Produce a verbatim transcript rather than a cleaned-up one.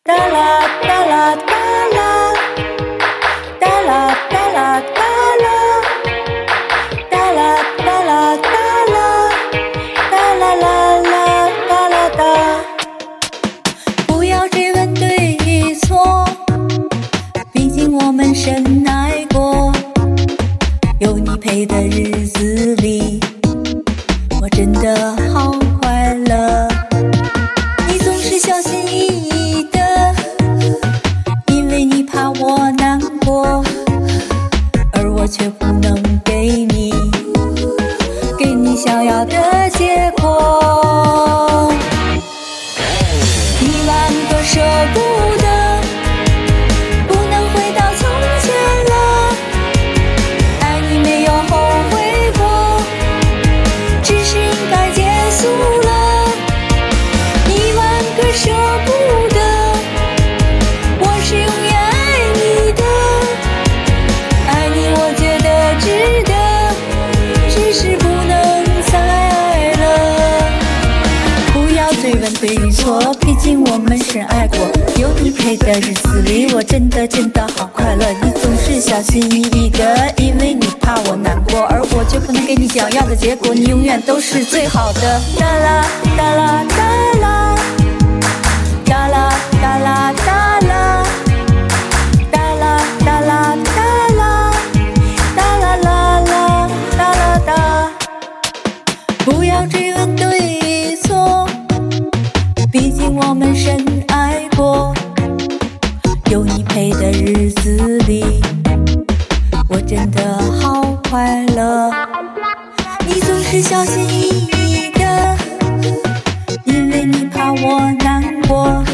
哒啦哒啦哒啦，哒啦哒啦哒啦，哒啦哒啦哒啦，哒啦啦啦哒啦哒。不要追问对与错，毕竟我们深爱过。有你陪的日子里，我真的好快乐。你总是小心翼翼的，因为你怕我难过，而我却不能给你给你想要的结果。一万个舍不得，不能回到从前了，爱你没有后悔过，只是应该结束了。一万个舍不得，我是永远爱你的，爱你我觉得值得，只是不能再爱了。不要追问对与错，毕竟我们深爱过。有你陪的日子里，我真的真的好快乐。你总是小心翼翼的，因为你怕我难过，而我却不能给你想要的结果。你永远都是最好的。哒啦哒啦哒啦，哒啦哒啦哒啦，哒啦哒啦哒啦，哒啦啦啦哒啦哒。不要追问对与错，毕竟我们深爱过。有你陪的日子里，我真的好快乐。你总是小心翼翼的，因为你怕我难过，